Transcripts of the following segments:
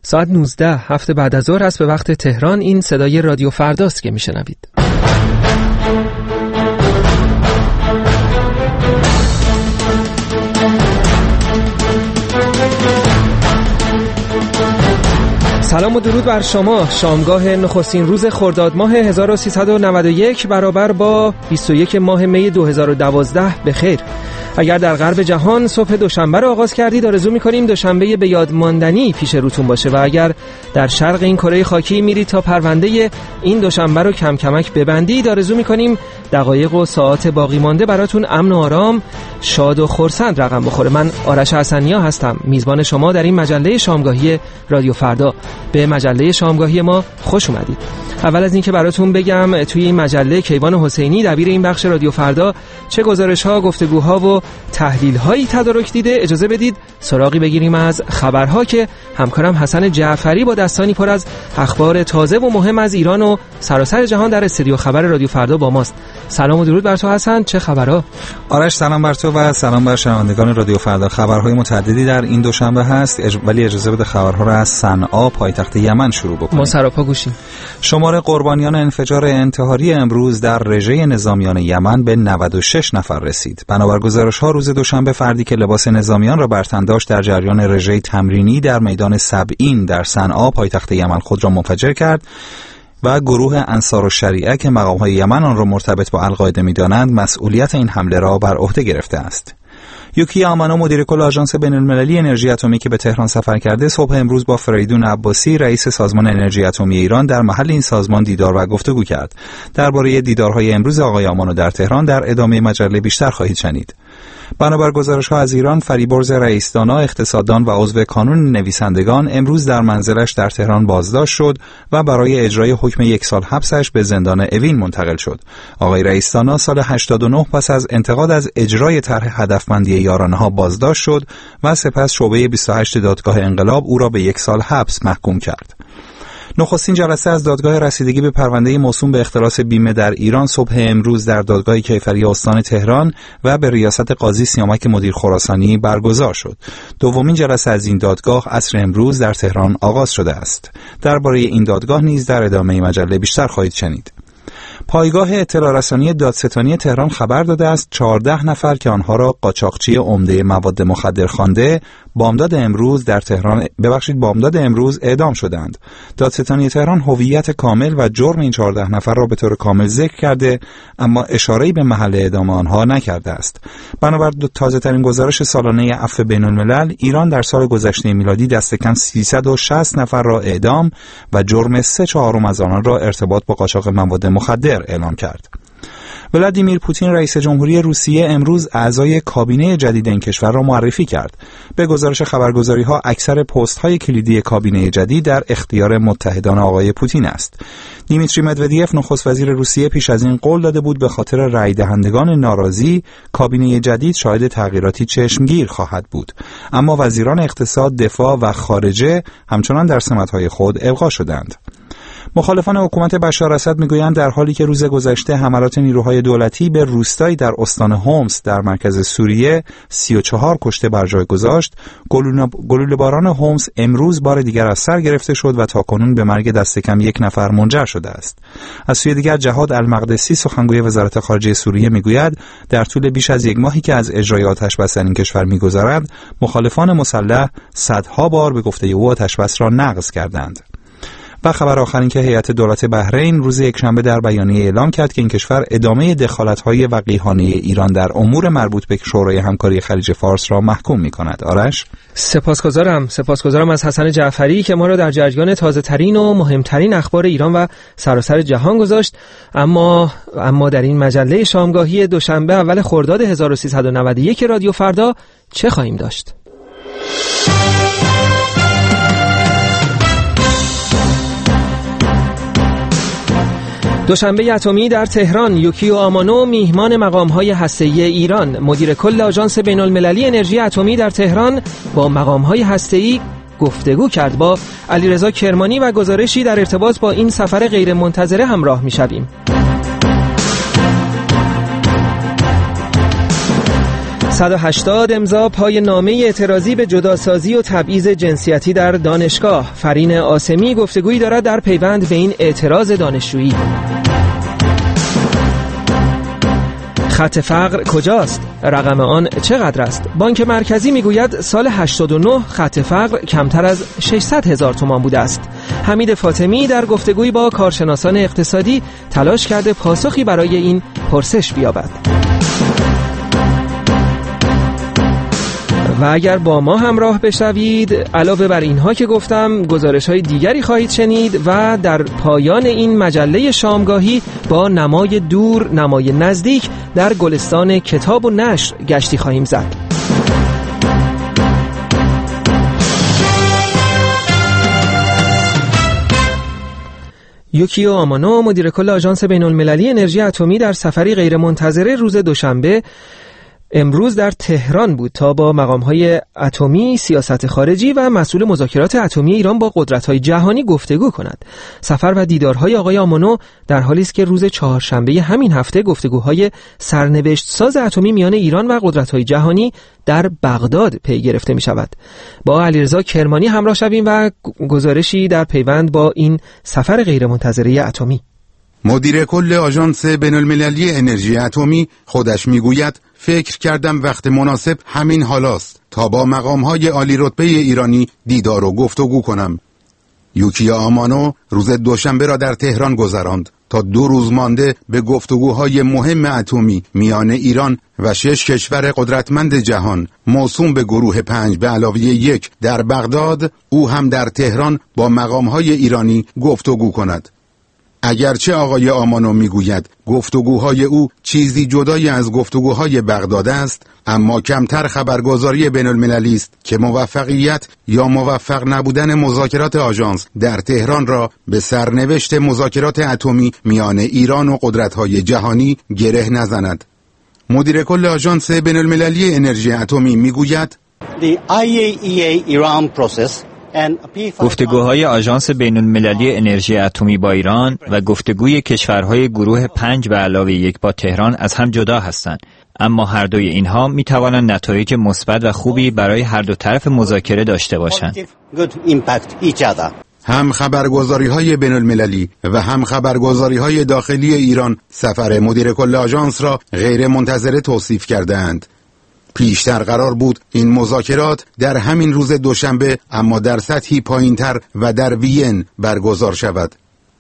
ساعت 19 هفته بعد از ظهر است به وقت تهران. این صدای رادیو فرداست که میشنوید. سلام و درود بر شما. شامگاه نخستین روز خرداد ماه 1391 برابر با 21 ماه می 2012 بخیر. اگر در غرب جهان صبح دوشنبه رو آغاز کردید آرزو می‌کنیم دوشنبه به یاد ماندنی پیش روتون باشه و اگر در شرق این کره خاکی میرید تا پرونده این دوشنبه رو کم کمک ببندید آرزو می‌کنیم دقایق و ساعات باقی مانده براتون امن و آرام، شاد و خرسند رقم بخوره. من آرش حسنیا هستم، میزبان شما در این مجله شامگاهی رادیو فردا. به مجله شامگاهی ما خوش اومدید. اول از اینکه براتون بگم توی این مجله کیوان حسینی دبیر این بخش رادیو فردا چه گزارش‌ها، گفتگوها و تحلیل‌هایی تدارک دیده، اجازه بدید سراغی بگیریم از خبرها که همکارم حسن جعفری با دستانی پر از اخبار تازه و مهم از ایران و سراسر جهان در استودیو خبر رادیو فردا با ماست. سلام و درود بر تو حسن، چه خبرها؟ آرش سلام بر تو و سلام بر شنوندگان رادیو فردا. خبرهای متعددی در این دوشنبه هست ولی اجازه بده خبرها رو از صنعا پایتخت یمن شروع بکنیم. ما سراپا گوشیم. شمار قربانیان انفجار انتحاری امروز در رژه نظامیان یمن به 96 نفر رسید. بنابر گزارش‌ها روز دوشنبه فردی که لباس نظامیان را بر تن داشت در جریان رژه تمرینی در میدان سبعین در صنعا پایتخت یمن خود را منفجر کرد و گروه انصارالشریعه که مقام‌های یمن آن را مرتبط با القاعده می‌دانند مسئولیت این حمله را بر عهده گرفته است. یوکی آمانو مدیر کل آژانس بین‌المللی انرژی اتمی که به تهران سفر کرده صبح امروز با فریدون عباسی رئیس سازمان انرژی اتمی ایران در محل این سازمان دیدار و گفتگو کرد. درباره دیدارهای امروز آقای آمانو در تهران در ادامه مجله بیشتر خواهید شنید. بنابر گزارش‌ها از ایران، فریبرز رئیسدانا، اقتصاددان و عضو کانون نویسندگان امروز در منزلش در تهران بازداشت شد و برای اجرای حکم 1 سال حبسش به زندان اوین منتقل شد. آقای رئیسدانا سال 89 پس از انتقاد از اجرای طرح هدفمندی یارانه‌ها بازداشت شد و سپس شعبه 28 دادگاه انقلاب او را به 1 سال حبس محکوم کرد. نخستین جلسه از دادگاه رسیدگی به پرونده موسوم به اختلاس بیمه در ایران صبح امروز در دادگاه کیفری استان تهران و به ریاست قاضی سیامک مدیر خراسانی برگزار شد. دومین جلسه از این دادگاه عصر امروز در تهران آغاز شده است. درباره این دادگاه نیز در ادامه مجله بیشتر خواهید شنید. پایگاه اطلاع رسانی دادستانی تهران خبر داده است 14 نفر که آنها را قاچاقچی عمده مواد مخدر خوانده بامداد امروز اعدام شدند. دادستانی تهران هویت کامل و جرم این 14 نفر را به طور کامل ذکر کرده اما اشاره‌ای به محل اعدام آنها نکرده است. بنابر تازه‌ترین گزارش سالانه عفو بین‌الملل، ایران در سال گذشته میلادی دست کم 360 نفر را اعدام و جرم 3/4 از آنان را ارتباط با قاچاق مواد مخدر اعلام کرد. ولادیمیر پوتین رئیس جمهوری روسیه امروز اعضای کابینه جدید این کشور را معرفی کرد. به گزارش خبرگزاری‌ها اکثر پست‌های کلیدی کابینه جدید در اختیار متحدان آقای پوتین است. دیمیتری مدودیف نخست وزیر روسیه پیش از این قول داده بود به خاطر رأی دهندگان ناراضی کابینه جدید شاهد تغییراتی چشمگیر خواهد بود. اما وزیران اقتصاد، دفاع و خارجه همچنان در سمت‌های خود ابقا شدند. مخالفان حکومت بشار اسد میگویند در حالی که روز گذشته حملات نیروهای دولتی به روستایی در استان هومس در مرکز سوریه 34 کشته بر جای گذاشت، گلوله‌باران هومس امروز بار دیگر از سر گرفته شد و تاکنون به مرگ دست کم 1 نفر منجر شده است. از سوی دیگر جهاد المقدسی سخنگوی وزارت خارجه سوریه میگوید در طول بیش از 1 ماهی که از اجرای آتش‌بس در این کشور میگذرد مخالفان مسلح صدها بار به گفته او آتش‌بس را نقض کردند. و خبر آخر این که هیئت دولت بحرین روز یکشنبه در بیانیه اعلام کرد که این کشور ادامه دخالت‌های وقیحانه ایران در امور مربوط به شورای همکاری خلیج فارس را محکوم می‌کند. آرش سپاسگزارم از حسن جعفری که ما را در جریان تازه‌ترین و مهمترین اخبار ایران و سراسر جهان گذاشت. اما در این مجله شامگاهی دوشنبه اول خرداد 1391 رادیو فردا چه خواهیم داشت؟ دوشنبه اتمی در تهران، یوکیو آمانو میهمان مقام‌های هسته‌ای ایران. مدیر کل آژانس بین‌المللی انرژی اتمی در تهران با مقام‌های هسته‌ای گفتگو کرد. با علیرضا کرمانی و گزارشی در ارتباط با این سفر غیرمنتظره همراه می‌شویم. 180 امضا پای نامه اعتراضی به جداسازی و تبعیض جنسیتی در دانشگاه. فرین عاصمی گفتگویی دارد در پیوند به این اعتراض دانشجویی. خط فقر کجاست؟ رقم آن چقدر است؟ بانک مرکزی میگوید سال 89 خط فقر کمتر از 600,000 تومان بوده است. حمید فاطمی در گفتگویی با کارشناسان اقتصادی تلاش کرده پاسخی برای این پرسش بیابد. و اگر با ما همراه بشوید، علاوه بر اینها که گفتم، گزارش‌های دیگری خواهید شنید و در پایان این مجله شامگاهی با نمای دور، نمای نزدیک در گلستان کتاب و نشر گشتی خواهیم زد. یوکیو آمانو، مدیر کل آژانس بین‌المللی انرژی اتمی، در سفری غیرمنتظره روز دوشنبه امروز در تهران بود تا با مقام‌های اتمی، سیاست خارجی و مسئول مذاکرات اتمی ایران با قدرت‌های جهانی گفتگو کند. سفر و دیدارهای آقای آمانو در حالی است که روز چهارشنبه همین هفته گفتگوهای سرنوشت ساز اتمی میان ایران و قدرت‌های جهانی در بغداد پی گرفته می‌شود. با علیرضا کرمانی همراه شویم و گزارشی در پیوند با این سفر غیرمنتظره اتمی. مدیر کل آژانس بین‌المللی انرژی اتمی خودش میگوید فکر کردم وقت مناسب همین حالاست تا با مقام‌های عالی رتبه ایرانی دیدار و گفتگو کنم. یوکیو آمانو روز دوشنبه را در تهران گذراند تا 2 روز مانده به گفتگوهای مهم اتمی میان ایران و 6 کشور قدرتمند جهان موسوم به گروه 5 به علاوه 1 در بغداد، او هم در تهران با مقام‌های ایرانی گفتگو کند. اگرچه آقای آمانو میگوید گفتگوهای او چیزی جدای از گفتگوهای بغداد است، اما کمتر خبرگزاری بین‌المللی است که موفقیت یا موفق نبودن مذاکرات آژانس در تهران را به سرنوشت مذاکرات اتمی میان ایران و قدرت‌های جهانی گره نزند. مدیر کل آژانس بین‌المللی انرژی اتمی میگوید گفتگوهای آژانس بین‌المللی انرژی اتمی با ایران و گفتگوی کشورهای گروه 5 به علاوه 1 با تهران از هم جدا هستند، اما هر دوی اینها می توانند نتایج مثبت و خوبی برای هر دو طرف مذاکره داشته باشند. هم خبرگزاری‌های بین‌المللی و هم خبرگزاری‌های داخلی ایران سفر مدیر کل آژانس را غیر منتظره توصیف کردند. پیشتر قرار بود این مذاکرات در همین روز دوشنبه اما در سطحی پایین‌تر و در وین برگزار شود.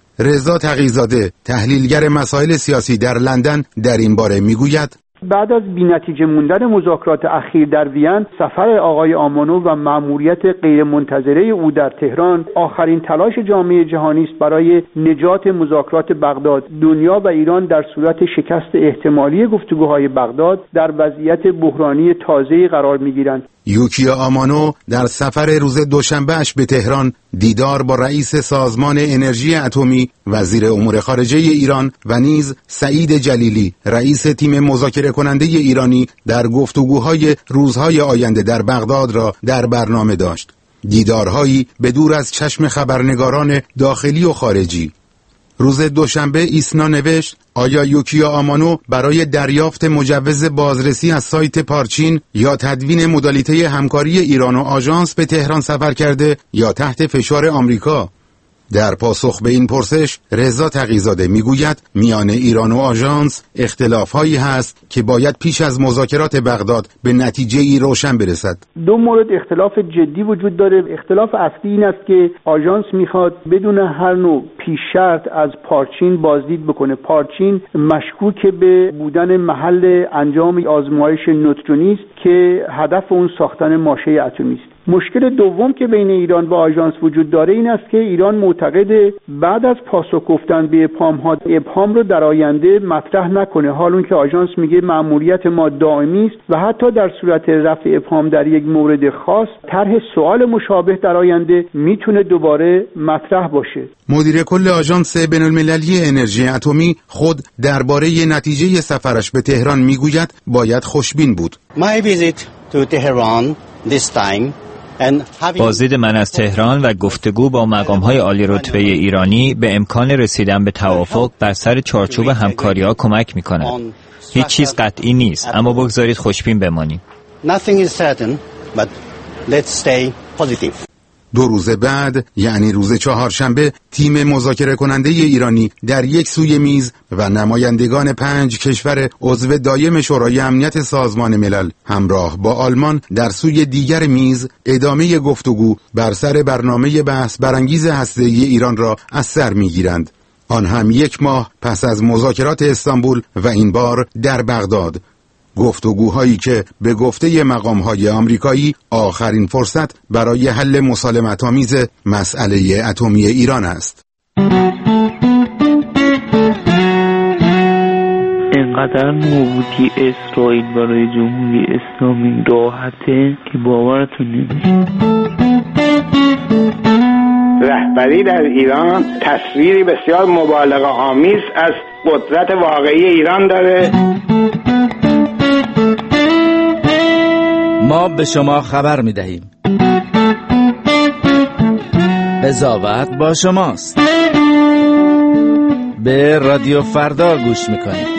رضا تقی‌زاده، تحلیلگر مسائل سیاسی در لندن، در این باره میگوید بعد از بی‌نتیجه موندن مذاکرات اخیر در وین، سفر آقای آمانو و مأموریت غیرمنتظره او در تهران آخرین تلاش جامعه جهانی است برای نجات مذاکرات بغداد. دنیا و ایران در صورت شکست احتمالی گفتگوهای بغداد در وضعیت بحرانی تازه‌ای قرار می‌گیرند. یوکیو آمانو در سفر روز دوشنبهش به تهران دیدار با رئیس سازمان انرژی اتمی، وزیر امور خارجه ایران و نیز سعید جلیلی، رئیس تیم مذاکره کننده ایرانی در گفتگوهای روزهای آینده در بغداد را در برنامه داشت. دیدارهایی به دور از چشم خبرنگاران داخلی و خارجی. روز دوشنبه ایسنا نوشت آیا یوکیو آمانو برای دریافت مجوز بازرسی از سایت پارچین یا تدوین مدالیته همکاری ایران و آژانس به تهران سفر کرده یا تحت فشار آمریکا؟ در پاسخ به این پرسش رضا تقی‌زاده میگوید میان ایران و آژانس اختلاف‌هایی هست که باید پیش از مذاکرات بغداد به نتیجه‌ای روشن برسد. 2 مورد اختلاف جدی وجود داره. اختلاف اصلی این است که آژانس میخواد بدون هر نوع پیش شرط از پارچین بازدید بکنه. پارچین مشکوک به بودن محل انجام آزمایش نوترونی است که هدف اون ساختن ماشه اتمی است. مشکل دوم که بین ایران و آژانس وجود داره این است که ایران معتقده بعد از پاسخ گفتن به ابهام رو در آینده مطرح نکنه، حال اون که آژانس میگه مأموریت ما دائمی است و حتی در صورت رفع ابهام در یک مورد خاص طرح سوال مشابه در آینده میتونه دوباره مطرح باشه. مدیر کل آژانس بین‌المللی انرژی اتمی خود درباره نتیجه سفرش به تهران میگوید باید خوشبین بود. My visit to Tehran this time بازدید من از تهران و گفتگو با مقام‌های عالی رتبه ایرانی به امکان رسیدن به توافق بر سر چارچوب همکاری‌ها کمک می‌کند. هیچ چیز قطعی نیست، اما بگذارید خوشبین بمانیم. دو روز بعد، یعنی روز چهارشنبه، تیم مذاکره کننده ایرانی در یک سوی میز و نمایندگان 5 کشور عضو دایم شورای امنیت سازمان ملل همراه با آلمان در سوی دیگر میز ادامه گفتگو بر سر برنامه بحث برانگیز هسته‌ای ایران را از سر می‌گیرند. آن هم 1 ماه پس از مذاکرات استانبول و این بار در بغداد. گفتگوهایی که به گفته مقام‌های آمریکایی آخرین فرصت برای حل مسالمت‌آمیز مسئله اتمی ایران است. اینقدر نابودی اسرائیل برای جمهوری اسلامی راحته که باورتون نمیشه. رهبری در ایران تصویری بسیار مبالغه آمیز از قدرت واقعی ایران داره. ما به شما خبر می‌دهیم. قضاوت با شماست. به رادیو فردا گوش می‌کنید.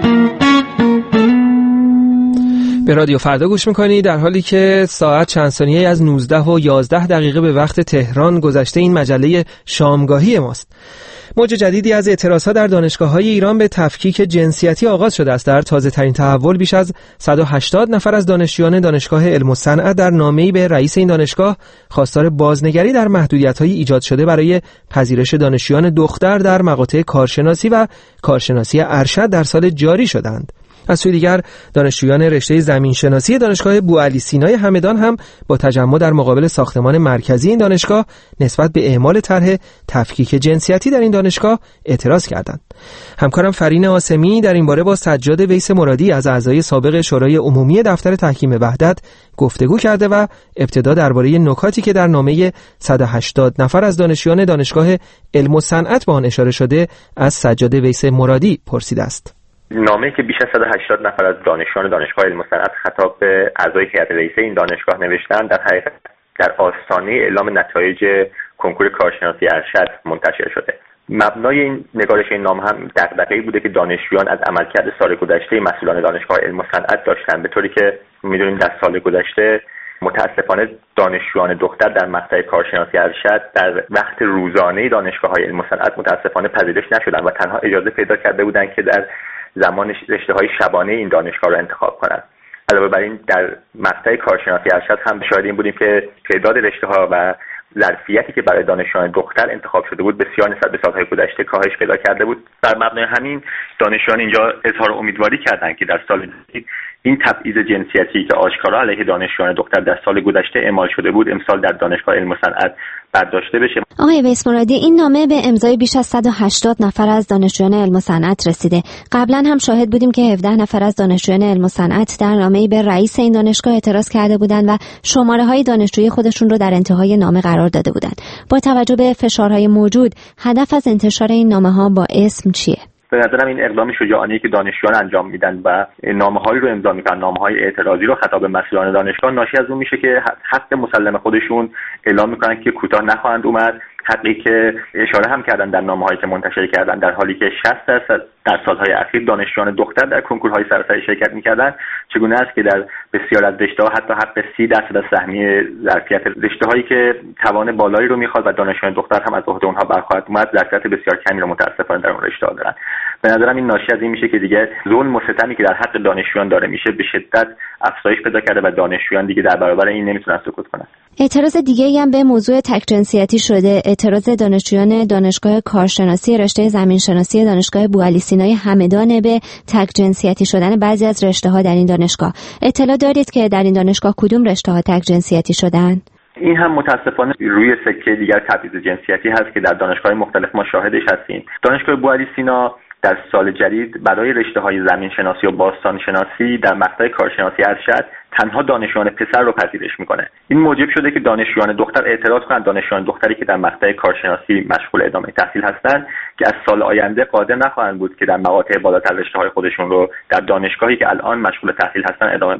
به رادیو فردا گوش میکنید در حالی که ساعت چند ثانیه از 19 و 11 دقیقه به وقت تهران گذشته. این مجله شامگاهی ماست. موج جدیدی از اعتراضها در دانشگاه‌های ایران به تفکیک جنسیتی آغاز شده است. در تازه‌ترین تحول بیش از 180 نفر از دانشجویان دانشگاه علم و صنعت در نامه‌ای به رئیس این دانشگاه خواستار بازنگری در محدودیت‌های ایجاد شده برای پذیرش دانشجویان دختر در مقاطع کارشناسی و کارشناسی ارشد در سال جاری شدند. از سوی دیگر دانشجویان رشته زمینشناسی دانشگاه بوعلی سینای همدان هم با تجمع در مقابل ساختمان مرکزی این دانشگاه نسبت به اعمال طرح تفکیک جنسیتی در این دانشگاه اعتراض کردند. همکارم فرین آسمی در این باره با سجاد ویس مرادی از اعضای سابق شورای عمومی دفتر تحکیم وحدت گفتگو کرده و ابتدا درباره نکاتی که در نامه 180 نفر از دانشجویان دانشگاه علم و صنعت به آن اشاره شده از سجاد ویس مرادی پرسیده است. نامه‌ای که بیش از 180 نفر از دانشجویان دانشگاه علم و صنعت خطاب به اعضای هیئت رئیسه این دانشگاه نوشتند در حقیقت در آستانه اعلام نتایج کنکور کارشناسی ارشد منتشر شده. مبنای این نگارش این نامه هم دغدغه‌ای بوده که دانشجویان از عملکرد سال گذشته مسئولان دانشگاه علم و صنعت داشتند، به طوری که می‌دونیم در سال گذشته متاسفانه دانشجویان دختر در مقطع کارشناسی ارشد در وقت روزانه دانشگاه‌های علم و صنعت متاسفانه پذیرش نشدند و تنها اجازه پیدا کرده بودند که در زمان رشته‌های شبانه این دانشگاه را انتخاب کنند. علاوه بر این در مقطع کارشناسی ارشد هم شاهد این بودیم که تعداد رشته‌ها و ظرفیتی که برای دانشجویان دختر انتخاب شده بود بسیار نسبت به سال‌های گذشته کاهش پیدا کرده بود. در مبنای همین دانشجویان اینجا اظهار امیدواری کردند که در سال جدید این تبعیض جنسیتی که آشکارا علیه دانشجویان دختر در سال گذشته اعمال شده بود امسال در دانشگاه علم و صنعت برداشته بشه. آقای ویس مرادی، این نامه به امضای بیش از 180 نفر از دانشجویان علم و صنعت رسیده. قبلا هم شاهد بودیم که 17 نفر از دانشجویان علم و صنعت در نامه‌ای به رئیس این دانشگاه اعتراض کرده بودند و شماره‌های دانشجویی خودشون رو در انتهای نامه قرار داده بودند. با توجه به فشارهای موجود، هدف از انتشار این نامه‌ها با اسم چیه؟ به نظرم این اقدام شجاعانه‌ای که دانشجویان انجام میدن و نامه‌هایی رو امضا میکنن، نامه‌های اعتراضی رو خطاب به مسئولان دانشگاه، ناشی از اون میشه که حق مسلم خودشون اعلام میکنن که کوتاه نخواهند اومد. حقی که اشاره هم کردن در نامه‌هایی که منتشر کردن، در حالی که 60% در سالهای اخیر دانشجویان دختر در کنکورهای سراسری شرکت میکردن، چگونه است که در بسیار از رشته‌ها حتی حق 30% از سهمیه ظرفیت رشته‌هایی که توان بالایی رو میخواد و دانشجویان دختر هم از عهده اونها برخواهد اومد، ظرفیت بسیار کمی رو متأسفانه در اون رشته‌ها دارن. به نظرم این ناشی از این میشه که دیگه ظلم و ستمی که در حق دانشجویان داره میشه به شدت افزایش پیدا کرده و دانشجویان دیگه در برابر این نمیتونن سکوت کنن. اعتراض دیگه‌ای هم به موضوع تک جنسیتی شده. اعتراض دانشجویان دانشگاه کارشناسی رشته زمینشناسی دانشگاه بوعلی سینای همدان به تک جنسیتی شدن بعضی از رشته‌ها در این دانشگاه. اطلاع دارید که در این دانشگاه کدوم رشته‌ها تک جنسیتی شدن؟ این هم متاسفانه روی سکه دیگر تبعیض جنسیتی هست که در دانشگاه مختلف ما شاهدش هستیم. دانشگاه بوعلی سینا در سال جدید برای رشته‌های زمینشناسی و باستانشناسی در مقطع کارشناسی ارشد تنها دانشجویان پسر رو پذیرش میکنه. این موجب شده که دانشجویان دختر اعتراض کنند دانشجویان دختری که در مقطع کارشناسی مشغول ادامه تحصیل هستند که از سال آینده قادر نخواهند بود که در مقاطع بالاتر رشته‌های خودشون رو در دانشگاهی که الان مشغول تحصیل هستن ادامه بدن.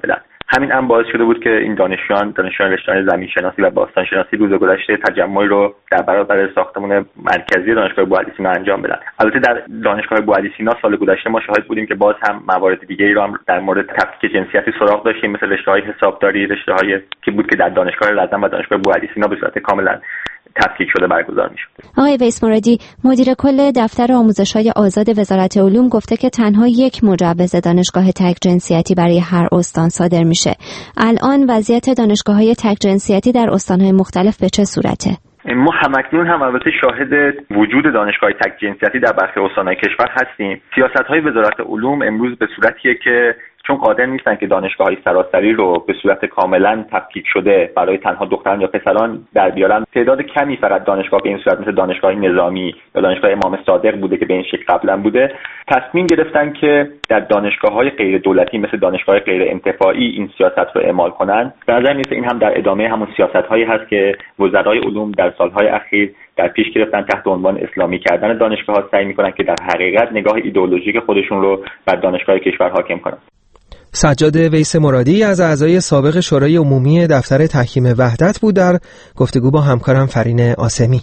همین هم باعث شده بود که این دانشجویان رشته زمین شناسی و باستان شناسی روز گذشته تجمعی رو در برابر ساختمان مرکزی دانشگاه بوعلی‌سینا انجام بدن. البته در دانشگاه بوعلی‌سینا سال گذشته ما شاهد بودیم که باز هم موارد دیگه‌ای رو هم در مورد تفکیک جنسیتی سراغ داشتیم، مثل رشته‌های حسابداری، رشته‌های که بود که در دانشگاه رزم و دانشگاه بوعلی‌سینا به صورت کاملا تفکیک شده برگزار می‌شد. آقای ویس مرادی، مدیر کل دفتر آموزش‌های آزاد وزارت علوم گفته که تنها یک مجوز دانشگاه تک جنسیتی برای هر استان صادر میشه. الان وضعیت دانشگاه‌های تک جنسیتی در استان‌های مختلف به چه صورته؟ ما همکنون هم البته شاهد وجود دانشگاه تک جنسیتی در برخی استان‌های کشور هستیم. سیاست‌های وزارت علوم امروز به صورتیه که چون قادر نیستن که دانشگاه‌های سراسری رو به صورت کاملا تفکیک شده برای تنها دختران یا پسران در بیارن، تعداد کمی فقط دانشگاه به این صورت مثل دانشگاه نظامی یا دانشگاه امام صادق بوده که به این شکل قبلا بوده، تصمیم گرفتن که در دانشگاه‌های غیر دولتی مثل دانشگاه غیر انتفاعی این سیاست رو اعمال کنن. به نظر میاد این هم در ادامه همون سیاست‌هایی هست که وزرای علوم در سال‌های اخیر در پیش گرفتن تحت عنوان اسلامی کردن دانشگاه‌ها، سعی می‌کنن که در حقیقت نگاه ایدئولوژیک خودشون رو بر دانشگاه کشور حاکم کنن. سجاد ویس مرادی از اعضای سابق شورای عمومی دفتر تحکیم وحدت بود در گفتگو با همکارم فرین آسمی.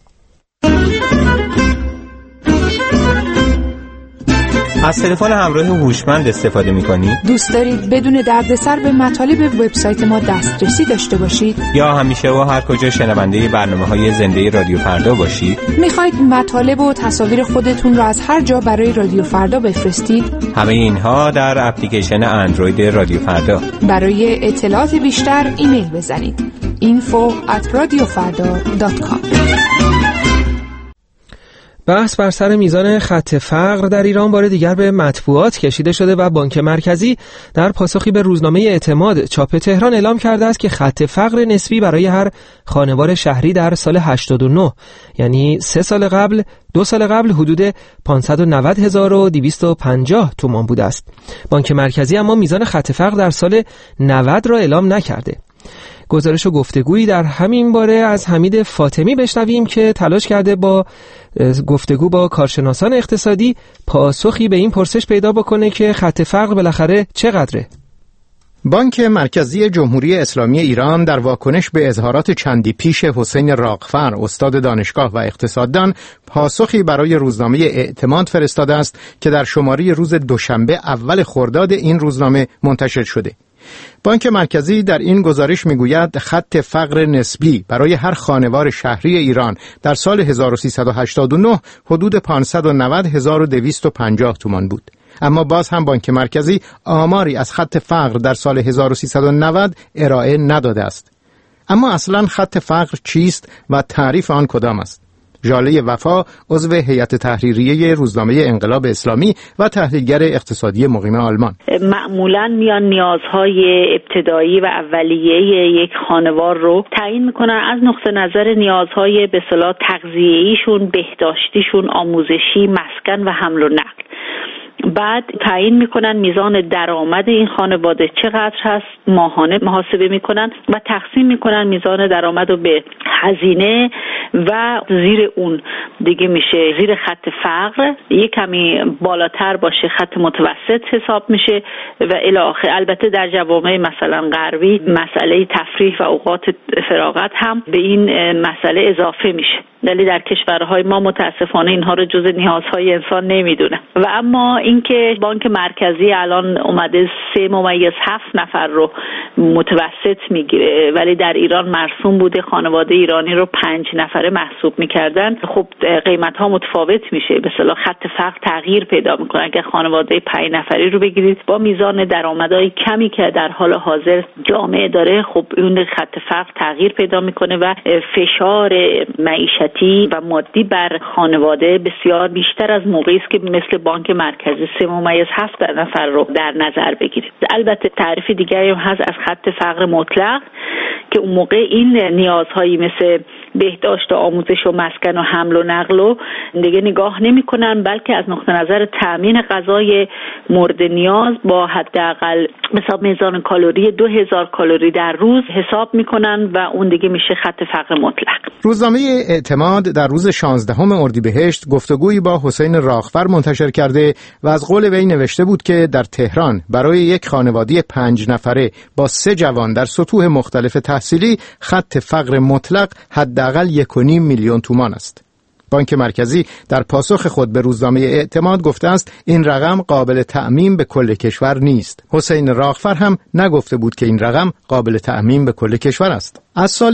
از تلفن همراه هوشمند استفاده می‌کنید؟ دوست دارید بدون دردسر به مطالب وبسایت ما دسترسی داشته باشید؟ یا همیشه و هر کجا شنونده برنامه‌های زنده رادیو فردا باشید؟ می‌خواید مطالب و تصاویر خودتون را از هر جا برای رادیو فردا بفرستید؟ همه اینها در اپلیکیشن اندروید رادیو فردا. برای اطلاعات بیشتر ایمیل بزنید info@radiofarda.com. بحث بر سر میزان خط فقر در ایران بار دیگر به مطبوعات کشیده شده و بانک مرکزی در پاسخی به روزنامه اعتماد چاپ تهران اعلام کرده است که خط فقر نسبی برای هر خانوار شهری در سال 89 یعنی 2 سال قبل حدود 590,250 تومان بوده است. بانک مرکزی اما میزان خط فقر در سال 90 را اعلام نکرده. گزارش و گفتگویی در همین باره از حمید فاطمی بشنویم که تلاش کرده با گفتگو با کارشناسان اقتصادی پاسخی به این پرسش پیدا بکنه که خط فقر بالاخره چقدره. بانک مرکزی جمهوری اسلامی ایران در واکنش به اظهارات چندی پیش حسین راغفر استاد دانشگاه و اقتصاددان پاسخی برای روزنامه اعتماد فرستاده است که در شماره روز دوشنبه اول خرداد این روزنامه منتشر شده. بانک مرکزی در این گزارش میگوید خط فقر نسبی برای هر خانوار شهری ایران در سال 1389 حدود 590,250 تومان بود. اما باز هم بانک مرکزی آماری از خط فقر در سال 1390 ارائه نداده است. اما اصلاً خط فقر چیست و تعریف آن کدام است؟ ژاله وفا عضو هیئت تحریریه روزنامه انقلاب اسلامی و تحلیلگر اقتصادی مقیم آلمان: معمولاً میان نیازهای ابتدایی و اولیه یک خانوار رو تعیین میکنن از نقطه نظر نیازهای به اصطلاح تغذیه‌ایشون، بهداشتیشون، آموزشی، مسکن و حمل و نقل. بعد تعیین میکنن میزان درآمد این خانواده چقدر هست، ماهانه محاسبه میکنن و تقسیم میکنن میزان درآمد رو به هزینه و زیر اون دیگه میشه زیر خط فقر، یک کمی بالاتر باشه خط متوسط حساب میشه و الی آخر. البته در جوامع مثلا غربی مسئله تفریح و اوقات فراغت هم به این مسئله اضافه میشه، ولی در کشورهای ما متاسفانه اینها رو جز نیازهای انسان نمیدونه. و اما اینکه بانک مرکزی الان اومده 3.7 نفر رو متوسط میگیره، ولی در ایران مرسوم بوده خانواده ایرانی رو 5 نفره محسوب میکردن، خب قیمت ها متفاوت میشه، به اصطلاح خط فقر تغییر پیدا میکنه. اگر خانواده 5 نفری رو بگیرید با میزان درآمدهای کمی که در حال حاضر جامعه داره، خب اون خط فقر تغییر پیدا میکنه و فشار معیشتی و مادی بر خانواده بسیار بیشتر از موقعی است که مثل بانک مرکزی 3.7 نفر رو در نظر بگیرید. البته تعریف دیگری هم هست از خط فقر مطلق که اون موقع این نیازهایی مثل بهداشت و آموزش و مسکن و حمل و نقل و دیگه نگاه نمی‌کنن، بلکه از نقطه نظر تامین غذای مورد نیاز با حداقل حساب میزان کالری 2000 کالری در روز حساب می‌کنن و اون دیگه میشه خط فقر مطلق. روزنامه اعتماد در روز 16 اردیبهشت گفتگویی با حسین راغفر منتشر کرده و از قول وی نوشته بود که در تهران برای یک خانواده 5 نفره با 3 جوان در سطوح مختلف تحصیلی خط فقر مطلق حداقل 1.5 میلیون تومان است. بانک مرکزی در پاسخ خود به روزنامه اعتماد گفته است این رقم قابل تعمیم به کل کشور نیست. حسین راغفر هم نگفته بود که این رقم قابل تعمیم به کل کشور است. از سال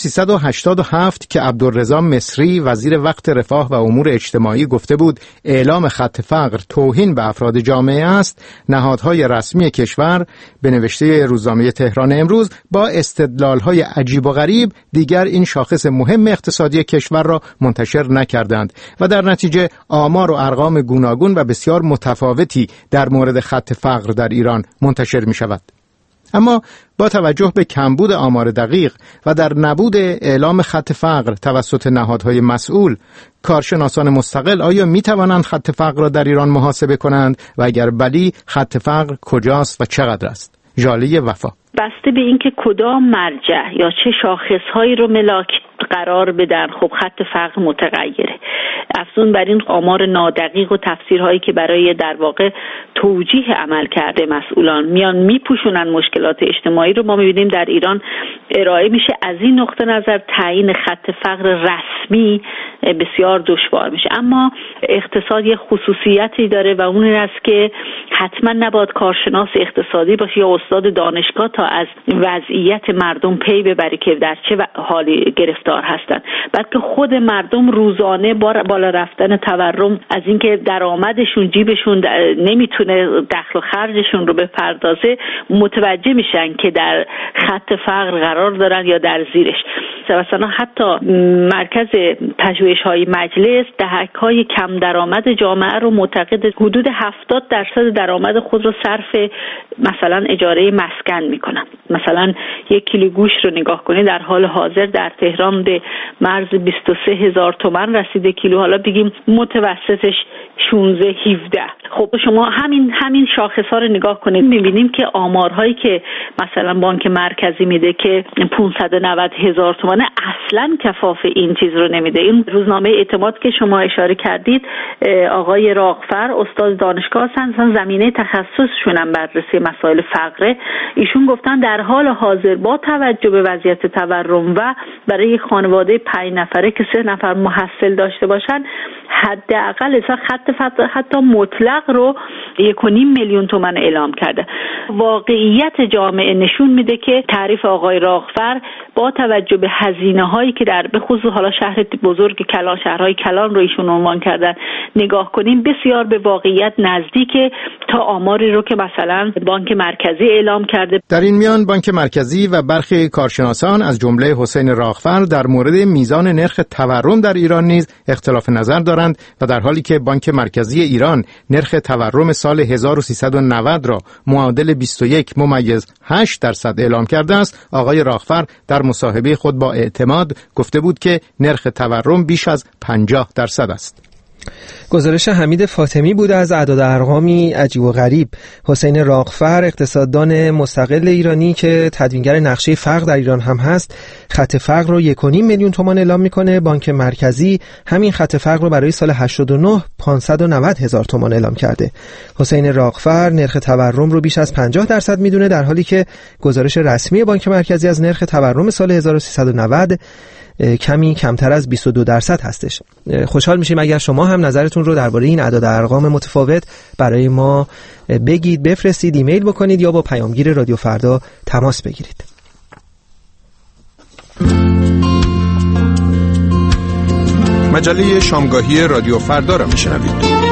1387 که عبدالرضا مصری وزیر وقت رفاه و امور اجتماعی گفته بود اعلام خط فقر توهین به افراد جامعه است، نهادهای رسمی کشور به نوشته روزنامه تهران امروز با استدلال‌های عجیب و غریب دیگر این شاخص مهم اقتصادی کشور را منتشر نکردند و در نتیجه آمار و ارقام گوناگون و بسیار متفاوتی در مورد خط فقر در ایران منتشر می شود. اما با توجه به کمبود آمار دقیق و در نبود اعلام خط فقر توسط نهادهای مسئول، کارشناسان مستقل آیا می توانند خط فقر را در ایران محاسبه کنند و اگر بلی خط فقر کجاست و چقدر است؟ ژاله وفا: بسته به اینکه کدام مرجع یا چه شاخصهایی رو ملاک قرار بدن، خب خط فقر متغیره. افزون بر این آمار نادقیق و تفسیرهایی که برای در واقع توجیه عمل کرده مسئولان میان میپوشونن مشکلات اجتماعی رو ما میبینیم در ایران ارائه میشه. از این نقطه نظر تعیین خط فقر رسمی بسیار دشوار میشه. اما اقتصاد یه خصوصیتی داره و اون این است که حتما نباید کارشناس اقتصادی باشی یا استاد دانشگاه تا از وضعیت مردم پی ببری که در چه حالی گرفتار هستن، بلکه خود مردم روزانه بالا رفتن تورم، از اینکه درآمدشون جیبشون نمیتونه دخل و خرجشون رو بپردازه متوجه میشن که در خط فقر قرار دارن یا در زیرش. مثلا حتی مرکز پژوهش‌های مجلس دهک‌های کم درآمد جامعه رو معتقد حدود 70% درآمد خود رو صرف مثلا اجاره مسکن میکنن. مثلا 1 کیلو گوشت رو نگاه کنید در حال حاضر در تهران به مرز 23,000 تومان رسیده کیلو، حالا بگیم متوسطش 16-17. خب شما همین شاخص‌ها رو نگاه کنید می‌بینیم که آمارهایی که مثلا بانک مرکزی میده که 590,000 تومان اصلا کفاف این چیز رو نمیده. این روزنامه اعتماد که شما اشاره کردید آقای راغفر استاد دانشگاه هستن، زمینه تخصصشون هم بررسی مسائل فقره. ایشون گفتن در حال حاضر با توجه به وضعیت تورم و برای یک خانواده 5 نفره که 3 نفر محصل داشته باشن حداقل خط فقر حتی مطلق رو 1.5 میلیون تومان اعلام کرده. واقعیت جامعه نشون میده که تعریف آقای راغفر با توجه به هزینه‌هایی که در به خصوص حالا شهر بزرگ کلان، شهرهای کلان رو ایشون عنوان کردن نگاه کنیم بسیار به واقعیت نزدیکه تا آماری رو که مثلا بانک مرکزی اعلام کرده. در این میان بانک مرکزی و برخی کارشناسان از جمله حسین راغفر در مورد میزان نرخ تورم در ایران نیز اختلاف نظر دارند و در حالی که بانک مرکزی ایران نرخ تورم سال 1390 را معادل 21.8% اعلام کرده است، آقای راغفر در مصاحبه خود با اعتماد گفته بود که نرخ تورم بیش از 50% است. گزارش حمید فاطمی بود از اعداد ارقامی عجیب و غریب. حسین راغفر اقتصاددان مستقل ایرانی که تدوینگر نقشه فقر در ایران هم هست خط فقر رو 1.5 میلیون تومان اعلام میکنه. بانک مرکزی همین خط فقر رو برای سال 89 590,000 تومان اعلام کرده. حسین راغفر نرخ تورم رو بیش از 50% میدونه، در حالی که گزارش رسمی بانک مرکزی از نرخ تورم سال 1390 کمی کمتر از 22% هستش. خوشحال میشیم اگر شما هم نظرتون رو درباره این اعداد ارقام متفاوت برای ما بگید، بفرستید، ایمیل بکنید یا با پیامگیر رادیو فردا تماس بگیرید. مجله شامگاهی رادیو فردا را میشنوید.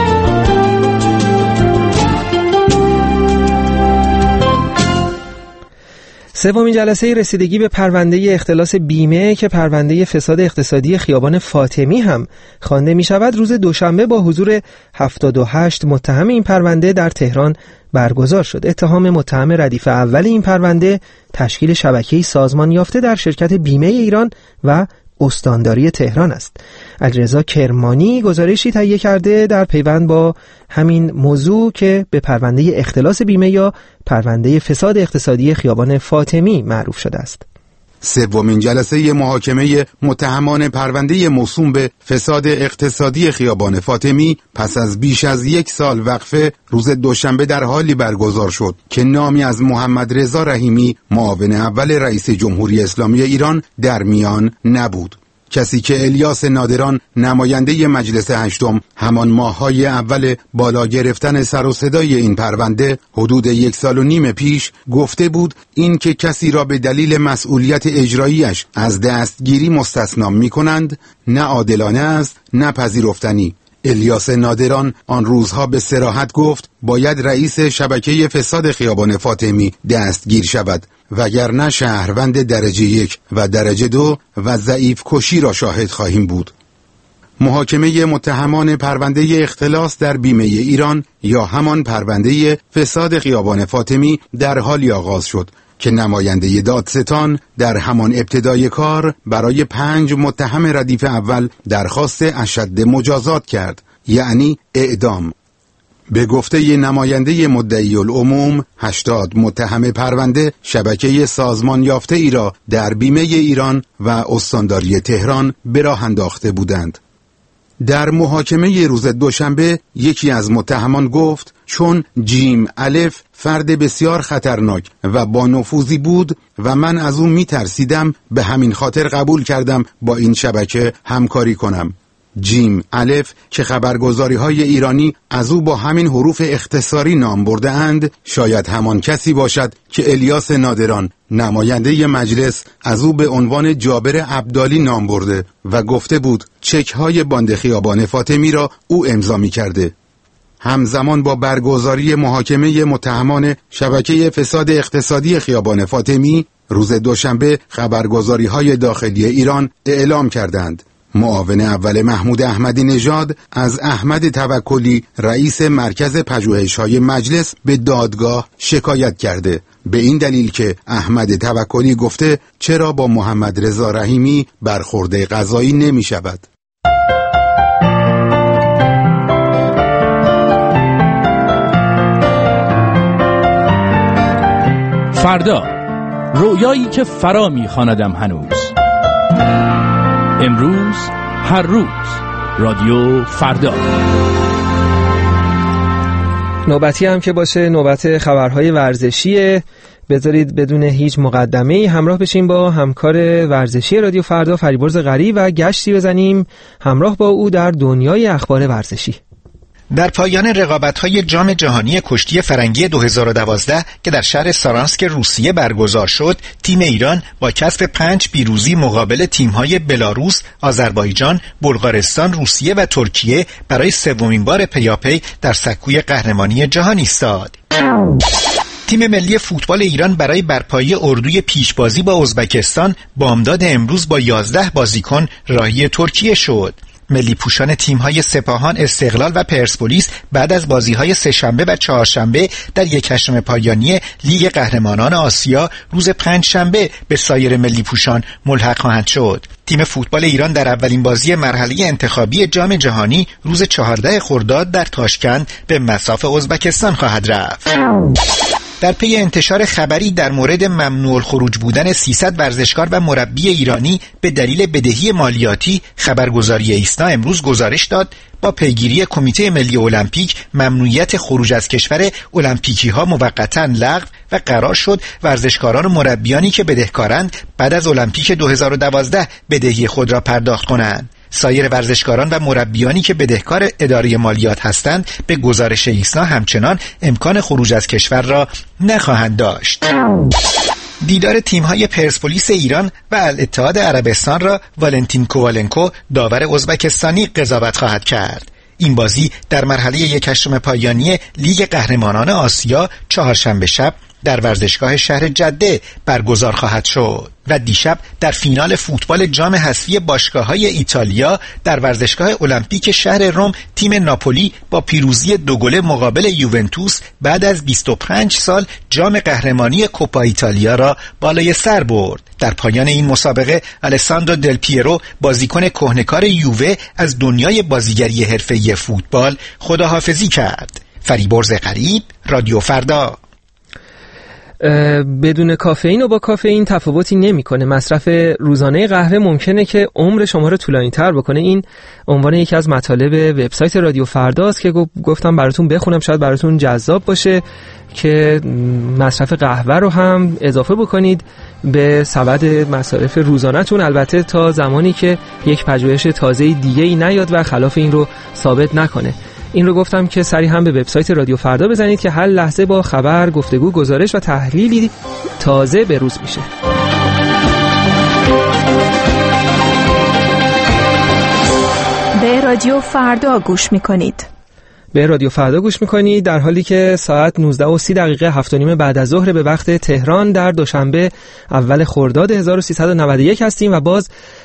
سومین جلسه رسیدگی به پرونده اختلاس بیمه که پرونده فساد اقتصادی خیابان فاطمی هم خوانده می شود روز دوشنبه با حضور 78 متهم این پرونده در تهران برگزار شد. اتهام متهم ردیف اول این پرونده تشکیل شبکه‌ای سازمان یافته در شرکت بیمه ایران و استانداری تهران است. علیرضا کرمانی گزارشی تهیه کرده در پیوند با همین موضوع که به پرونده اختلاس بیمه یا پرونده فساد اقتصادی خیابان فاطمی معروف شده است. سومین جلسه محاکمه متهمان پرونده موسوم به فساد اقتصادی خیابان فاطمی پس از بیش از 1 سال وقفه روز دوشنبه در حالی برگزار شد که نامی از محمد رضا رحیمی، معاون اول رئیس جمهوری اسلامی ایران، در میان نبود. کسی که الیاس نادران، نماینده مجلس هشتم، همان ماه‌های اول بالا گرفتن سر و صدای این پرونده حدود 1.5 سال پیش گفته بود این که کسی را به دلیل مسئولیت اجراییش از دستگیری مستثنا می‌کنند نه عادلانه است نه پذیرفتنی. الیاس نادران آن روزها به صراحت گفت باید رئیس شبکه فساد خیابان فاطمی دستگیر شود وگرنه شهروند درجه 1 و درجه 2 و ضعیف کشی را شاهد خواهیم بود. محاکمه متهمان پرونده اختلاس در بیمه ایران یا همان پرونده فساد خیابان فاطمی در حالی آغاز شد که نماینده دادستان در همان ابتدای کار برای 5 متهم ردیف اول درخواست اشد مجازات کرد، یعنی اعدام. به گفته نماینده مدعی العموم 80 متهم پرونده شبکه سازمان یافته ای را در بیمه ایران و استانداری تهران به راه انداخته بودند. در محاکمه روز دوشنبه یکی از متهمان گفت چون جیم الف فرد بسیار خطرناک و با نفوذی بود و من از اون میترسیدم، به همین خاطر قبول کردم با این شبکه همکاری کنم. جیم الف که خبرگزاری های ایرانی از او با همین حروف اختصاری نام برده اند شاید همان کسی باشد که الیاس نادران نماینده مجلس از او به عنوان جابر عبدالی نام برده و گفته بود چک های باند خیابان فاطمی را او امضا می کرده. همزمان با برگزاری محاکمه متهمان شبکه فساد اقتصادی خیابان فاطمی روز دوشنبه خبرگزاری های داخلی ایران اعلام کردند معاون اول محمود احمدی نژاد از احمد توکلی رئیس مرکز پژوهش‌های مجلس به دادگاه شکایت کرده، به این دلیل که احمد توکلی گفته چرا با محمد رضا رحیمی برخورد قضایی نمی شود. فردا رویایی که فرا می‌خواندم هنوز. امروز هر روز رادیو فردا. نوبتی هم که باشه نوبت خبرهای ورزشیه. بذارید بدون هیچ مقدمه‌ای همراه بشیم با همکار ورزشی رادیو فردا فریبرز غری و گشتی بزنیم همراه با او در دنیای اخبار ورزشی. در پایان رقابت‌های جام جهانی کشتی فرنگی 2012 که در شهر سارانسک روسیه برگزار شد، تیم ایران با کسب 5 پیروزی مقابل تیم‌های بلاروس، آذربایجان، بلغارستان، روسیه و ترکیه برای 3مین بار پیاپی در سکوی قهرمانی جهان ایستاد. تیم ملی فوتبال ایران برای برپایی اردوی پیشبازی با ازبکستان بامداد امروز با 11 بازیکن راهی ترکیه شد. ملی پوشان تیم‌های سپاهان، استقلال و پرسپولیس بعد از بازی‌های سه‌شنبه و چهارشنبه در 1/8 پایانی لیگ قهرمانان آسیا روز پنجشنبه به سایر ملی پوشان ملحق خواهند شد. تیم فوتبال ایران در اولین بازی مرحله انتخابی جام جهانی روز 14 خرداد در تاشکند به مصاف ازبکستان خواهد رفت. در پی انتشار خبری در مورد ممنوع الخروج بودن 300 ورزشکار و مربی ایرانی به دلیل بدهی مالیاتی، خبرگزاری ایسنا امروز گزارش داد با پیگیری کمیته ملی المپیک ممنوعیت خروج از کشور المپیکی‌ها موقتاً لغو و قرار شد ورزشکاران و مربیانی که بدهکارند بعد از المپیک 2012 بدهی خود را پرداخت کنند. سایر ورزشکاران و مربیانی که بدهکار اداره مالیات هستند به گزارش ایسنا همچنان امکان خروج از کشور را نخواهند داشت. دیدار تیم‌های پرسپولیس ایران و الاتحاد عربستان را والنتین کووالنکو داور ازبکستانی قضاوت خواهد کرد. این بازی در مرحله 1/8 پایانی لیگ قهرمانان آسیا چهارشنبه شب در ورزشگاه شهر جده برگزار خواهد شد و دیشب در فینال فوتبال جام حذفی باشگاه‌های ایتالیا در ورزشگاه المپیک شهر روم تیم ناپولی با پیروزی 2 مقابل یوونتوس بعد از 25 سال جام قهرمانی کوپا ایتالیا را بالای سر برد. در پایان این مسابقه الساندرو دل پیرو بازیکن کهنه‌کار یووه از دنیای بازیگری حرفه‌ای فوتبال خداحافظی کرد. فریبرز غریب، رادیو فردا. بدون کافئین و با کافئین تفاوتی نمیکنه. مصرف روزانه قهوه ممکنه که عمر شما رو طولانی‌تر بکنه. این عنوان یکی از مطالب وبسایت رادیو فرداست که گفتم براتون بخونم، شاید براتون جذاب باشه که مصرف قهوه رو هم اضافه بکنید به سبد مصارف روزانه‌تون، البته تا زمانی که یک پژوهش تازه دیگه‌ای نیاد و خلاف این رو ثابت نکنه. این رو گفتم که سریع هم به وبسایت رادیو فردا بزنید که هر لحظه با خبر، گفتگو، گزارش و تحلیلی تازه به روز میشه. به رادیو فردا گوش میکنید. به رادیو فردا گوش میکنید در حالی که ساعت 19:30 7:30 بعد از ظهر به وقت تهران در دوشنبه اول خرداد 1391 هستیم و باز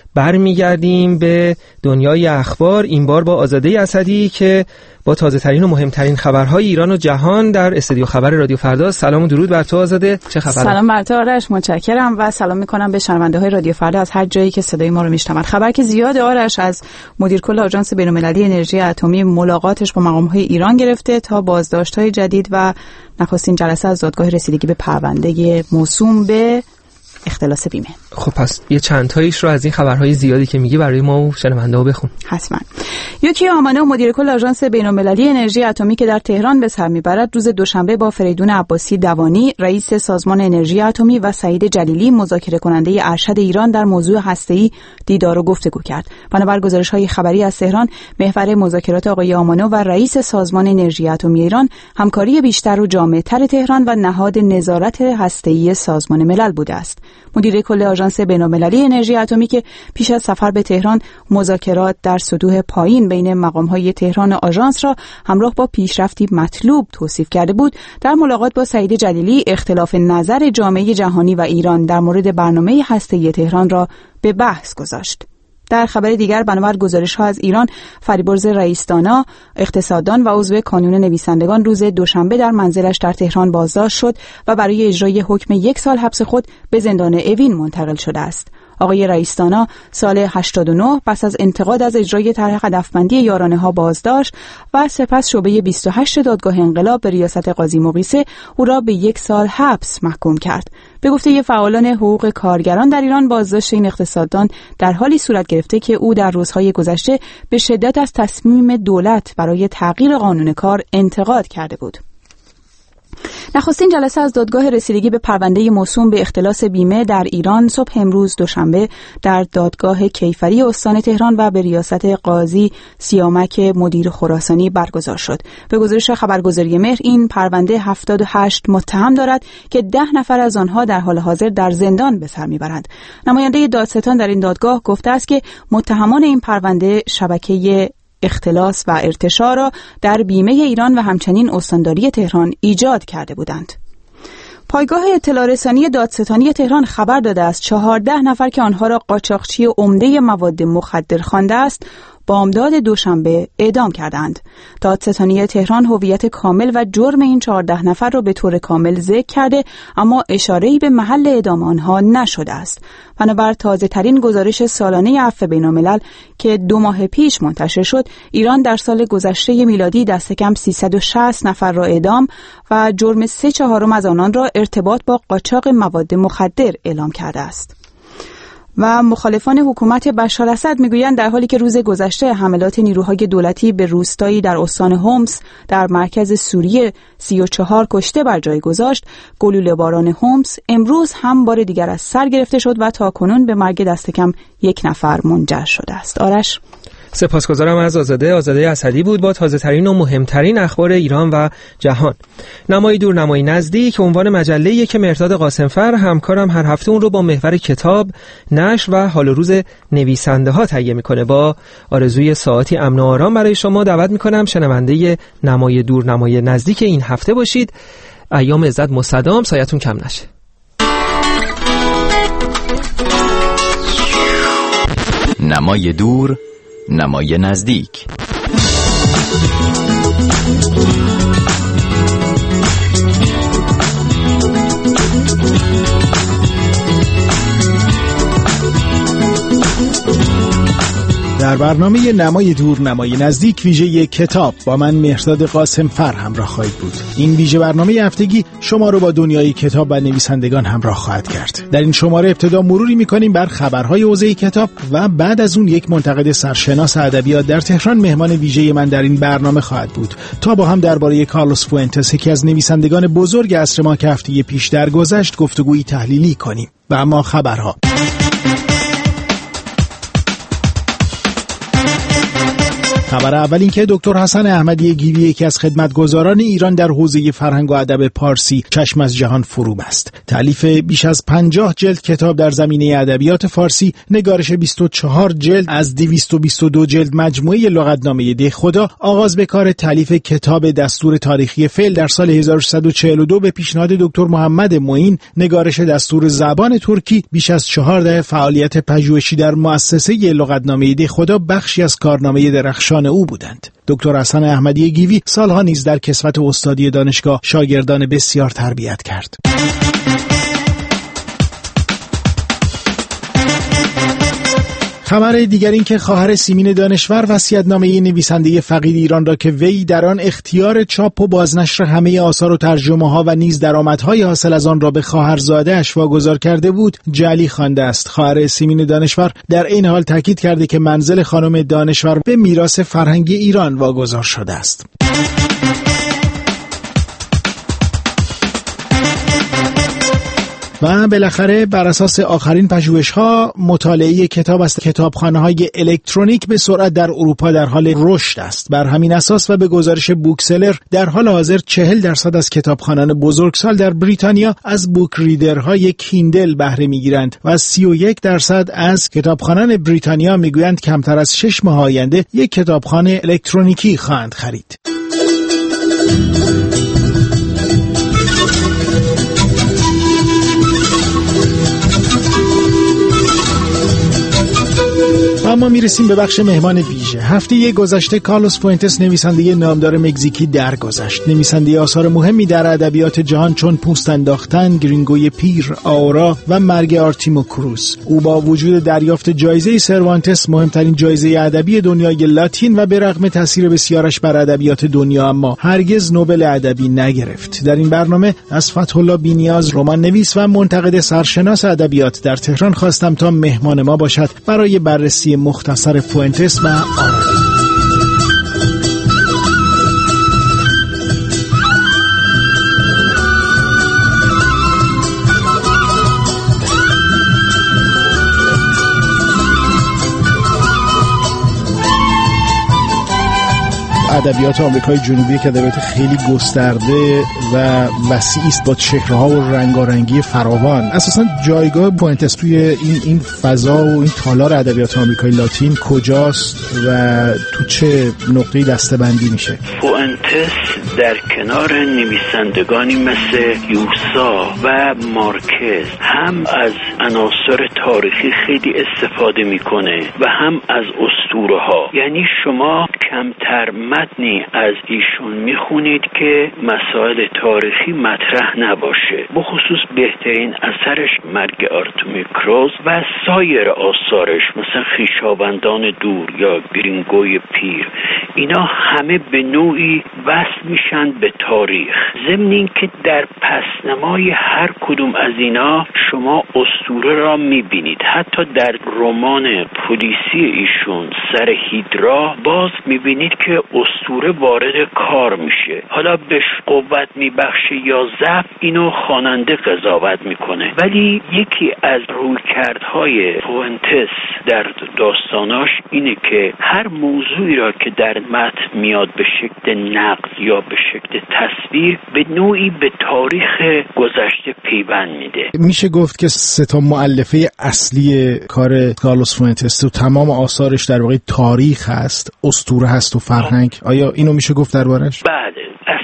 برمیگردیم به دنیای اخبار، این بار با آزاده اسدی که با تازه ترین و مهمترین خبرهای ایران و جهان در استودیو خبر رادیو فردا. سلام و درود بر تو آزاده، چه خبره؟ سلام بر تو آرش، متشکرم و سلام میکنم به شنونده های رادیو فردا از هر جایی که صدای ما رو میشنون. خبر که زیاد آرش از مدیر کل آژانس بین‌المللی انرژی اتمی ملاقاتش با مقام‌های ایران گرفته تا بازداشت‌های جدید و نخستین جلسه از دادگاه رسیدگی به پرونده موسوم به اختلاس بیمه. خب پس یه چند تاییش رو از این خبرهای زیادی که میگی برای ما و شنونده ها بخون. حتما. یوکی آمانو مدیر کل آژانس بین‌المللی انرژی اتمی که در تهران به سر میبرد روز دوشنبه با فریدون عباسی دوانی رئیس سازمان انرژی اتمی و سعید جلیلی مذاکره کننده ارشد ایران در موضوع هسته‌ای دیدار و گفتگو کرد. بنابر گزارش‌های خبری از تهران، محور مذاکرات آقای آمانو و رئیس سازمان انرژی اتمی ایران همکاری بیشتر و جامع‌تر تهران و نهاد نظارت هسته‌ای سازمان ملل بوده است. مدیر کل آژانس بین‌المللی انرژی اتمی که پیش از سفر به تهران مذاکرات در سطوح پایین بین مقام‌های تهران و آژانس را همراه با پیشرفتی مطلوب توصیف کرده بود، در ملاقات با سعید جلیلی اختلاف نظر جامعه جهانی و ایران در مورد برنامه هسته‌ای تهران را به بحث گذاشت. در خبر دیگر، بنابر گزارش‌ها از ایران، فریبرز رئیس‌دانا، اقتصاددان و عضو کانون نویسندگان روز دوشنبه در منزلش در تهران بازداشت شد و برای اجرای حکم 1 سال حبس خود به زندان اوین منتقل شده است. آقای رئیس‌دانا سال 89 پس از انتقاد از اجرای طرح هدفمندی یارانه‌ها بازداشت و سپس شعبه 28 دادگاه انقلاب به ریاست قاضی مقیسه او را به 1 سال حبس محکوم کرد. به گفته فعالان حقوق کارگران در ایران، بازداشت این اقتصاددان در حالی صورت گرفته که او در روزهای گذشته به شدت از تصمیم دولت برای تغییر قانون کار انتقاد کرده بود. نخستین جلسه از دادگاه رسیدگی به پرونده موسوم به اختلاس بیمه در ایران صبح امروز دوشنبه در دادگاه کیفری استان تهران و به ریاست قاضی سیامک مدیر خراسانی برگزار شد. به گزارش خبرگزاری مهر، این پرونده 78 متهم دارد که 10 نفر از آنها در حال حاضر در زندان به سر میبرند. نماینده دادستان در این دادگاه گفته است که متهمان این پرونده شبکه اختلاس و ارتشا را در بیمه ایران و همچنین استانداری تهران ایجاد کرده بودند. پایگاه اطلاع رسانی دادستانی تهران خبر داده است 14 نفر که آنها را قاچاقچی عمده مواد مخدر خوانده است بامداد دوشنبه اعدام کردند. دادستانی تهران هویت کامل و جرم این 14 نفر را به طور کامل ذکر کرده، اما اشاره‌ای به محل اعدام آنها نشده است. بنابر تازه ترین گزارش سالانه عفو بین‌الملل که 2 ماه پیش منتشر شد، ایران در سال گذشته میلادی دست کم 360 نفر را اعدام و جرم 3/4 از آنان را ارتباط با قاچاق مواد مخدر اعلام کرده است. و مخالفان حکومت بشار اسد میگویند در حالی که روز گذشته حملات نیروهای دولتی به روستایی در استان هومس در مرکز سوریه 34 کشته بر جای گذاشت، گلوله باران هومس امروز هم بار دیگر از سر گرفته شد و تاکنون به مرگ دست کم 1 نفر منجر شده است. آرش، سپاسگزارم از آزاده اسدی بود با تازه ترین و مهمترین اخبار ایران و جهان. نمای دور نمای نزدیک عنوان مجله‌ای که مرداد قاسمفر همکارم هر هفته اون رو با محور کتاب، نشر و حال و روز نویسنده ها تهیه میکنه. با آرزوی ساعتی امن و آرام برای شما دعوت میکنم شنونده نمای دور نمای نزدیک این هفته باشید. ایام عزت مستدام، سایتون کم نشه. نمای دور، نمای نزدیک. در برنامه نمای دور نمای نزدیک ویژه یک کتاب با من مهرداد قاسم فر همراه خواهید بود. این ویژه برنامه هفتگی شما رو با دنیای کتاب و نویسندگان همراه خواهد کرد. در این شماره ابتدا مروری می‌کنیم بر خبرهای حوزه کتاب و بعد از اون یک منتقد سرشناس ادبیات در تهران مهمان ویژه من در این برنامه خواهد بود تا با هم درباره کارلوس فوئنتس، یکی از نویسندگان بزرگ عصر ما که هفته پیش درگذشت، گفتگویی تحلیلی کنیم. و اما خبرها. خبر اول این که دکتر حسن احمدی گیوی، یکی از خدمتگزاران ایران در حوزه فرهنگ و ادب پارسی، چشم از جهان فرو بست. تالیف بیش از 50 جلد کتاب در زمینه ادبیات فارسی، نگارش 24 جلد از 222 جلد مجموعه لغتنامه دهخدا، آغاز به کار تالیف کتاب دستور تاریخی فعل در سال 1342 به پیشنهاد دکتر محمد معین، نگارش دستور زبان ترکی، بیش از 4 دهه فعالیت پژوهشی در مؤسسه لغتنامه دهخدا بخشی از کارنامه درخشان او بودند. دکتر حسن احمدی گیوی سالها نیز در کسوت استادی دانشگاه شاگردان بسیار تربیت کرد. خبر دیگر این که خواهر سیمین دانشور وصیت‌نامه نویسنده فقید ایران را که وی در آن اختیار چاپ و بازنشر همه آثار و ترجمه‌ها و نیز درآمدهای حاصل از آن را به خواهرزاده‌اش واگذار کرده بود، جعلی خوانده است. خواهر سیمین دانشور در این حال تاکید کرده که منزل خانم دانشور به میراث فرهنگی ایران واگذار شده است. و بالاخره بر اساس آخرین پژوهش‌ها، مطالعه کتاب از کتابخانه‌های الکترونیک به سرعت در اروپا در حال رشد است. بر همین اساس و به گزارش بوکسلر، در حال حاضر 40% از کتابخوانان بزرگسال در بریتانیا از بوک ریدرهای کیندل بهره می‌گیرند و 31% از کتابخوانان بریتانیا می‌گویند کمتر از 6 ماه آینده یک کتابخانه الکترونیکی خواهند خرید. اما میرسیم به بخش مهمان ویژه. هفته گذشته کارلوس فوئنتس، نویسنده نامدار مکزیکی، درگذشت. نویسنده آثار مهمی در ادبیات جهان چون پوست انداختن، گرینگوی پیر، آورا و مرگ آرتیمو کروز. او با وجود دریافت جایزه سروانتس، مهمترین جایزه ادبی دنیای لاتین، و به رغم تاثیر بسیارش بر ادبیات دنیا، اما هرگز نوبل ادبی نگرفت. در این برنامه از فتح الله بی‌نیاز، رمان نویس و منتقد سرشناس ادبیات در تهران، خواستم تا مهمان ما باشد برای بررسی مختصر فوئنتس و ادبیات آمریکای جنوبی که ادبیات خیلی گسترده و وسیع است با چهره‌ها و رنگارنگی فراوان. اساساً جایگاه فوئنتس توی این فضا و این تالار ادبیات آمریکای لاتین کجاست و تو چه نقطه‌ای دسته‌بندی میشه؟ فوئنتس در کنار نویسندگانی مثل یوسا و مارکز هم از عناصر تاریخی خیلی استفاده میکنه و هم از اسطوره‌ها. یعنی شما کمتر متنی از ایشون میخونید که مسائل تاریخی مطرح نباشه. بخصوص بهترین اثرش مرگ آرتیمو کروز و سایر آثارش مثل خویشاوندان دور یا گرینگوی پیر، اینا همه به نوعی وصل میشن به تاریخ. ضمن این که در پسنمای هر کدوم از اینا شما اسطوره را میبینید. حتی در رمان پلیسی ایشون سر هیدرا باز میبینید که اسطوره وارد کار میشه. حالا بهش قوت میبخشه یا ضعف، اینو خواننده قضاوت میکنه. ولی یکی از رویکردهای فوئنتس در داستاناش اینه که هر موضوعی را که در متن میاد به شکل نقد یا به شکل تصویر، به نوعی به تاریخ گذشته پیوند میده. میشه گفت که سه تا مؤلفه اصلی کار کارلوس فوئنتس تو تمام آثارش در واقع تاریخ هست، اسطوره هست و فرهنگ. آیا اینو میشه گفت دربارش؟ بله،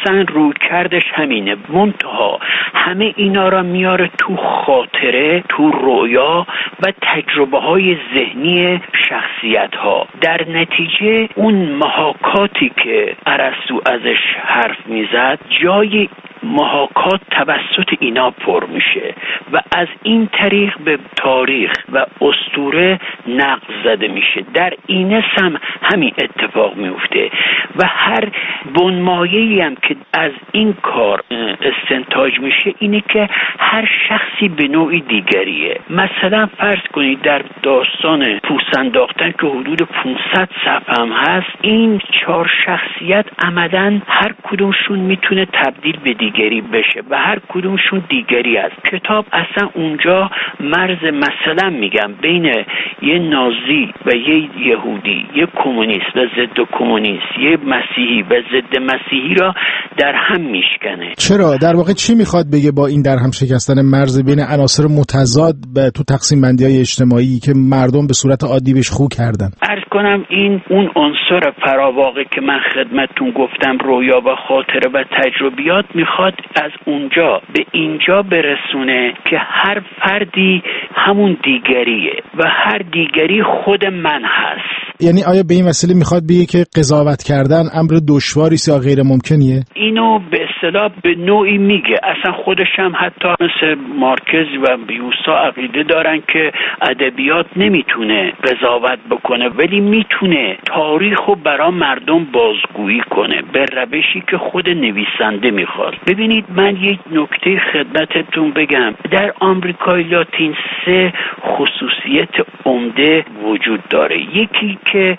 اصلا روی کردش همینه. منتها همه اینا را میاره تو خاطره، تو رویا و تجربه های ذهنی شخصیت ها. در نتیجه اون محاکاتی که ارسطو ازش حرف میزد جای محاکات توسط اینا پر میشه و از این طریق به تاریخ و اسطوره نقد زده میشه. در اینس هم همین اتفاق میفته و هر بنمایه‌ای هم که از این کار استنتاج میشه اینه که هر شخصی به نوعی دیگریه. مثلا فرض کنید در داستان پوست انداختن که حدود 500 صفحه هم هست، این 4 شخصیت عملاً هر کدومشون میتونه تبدیل به دیگری بشه و هر کدومشون دیگری است. کتاب اصلا اونجا مرز مثلا میگم بین یه نازی و یه یهودی، یه کمونیست و ضد کمونیست، یه مسیحی و ضد مسیحی را در هم میشکنه. چرا؟ در واقع چی میخواد بگه با این در هم شکستن مرز بین عناصر متضاد تو تقسیم بندی های اجتماعی که مردم به صورت عادی بهش خو کردن؟ عرض کنم این اون عنصر فراواقع که من خدمتتون گفتم، رویا و خاطره و تجربیات، میخواد از اونجا به اینجا برسونه که هر فردی همون دیگریه و هر دیگری خود من هست. یعنی آیا به این وسیله میخواد بگه که قضاوت کردن امر دشواری یا غیر ممکنیه؟ اینو به اصطلاح به نوعی میگه. اصلا خودش هم حتی مثل مارکز و یوسا عقیده دارن که ادبیات نمیتونه قضاوت بکنه ولی میتونه تاریخو برای مردم بازگویی کنه به روشی که خود نویسنده میخواد. ببینید من یک نکته خدمتتون بگم. در آمریکای لاتین 3 خصوصیت عمده وجود داره. یکی که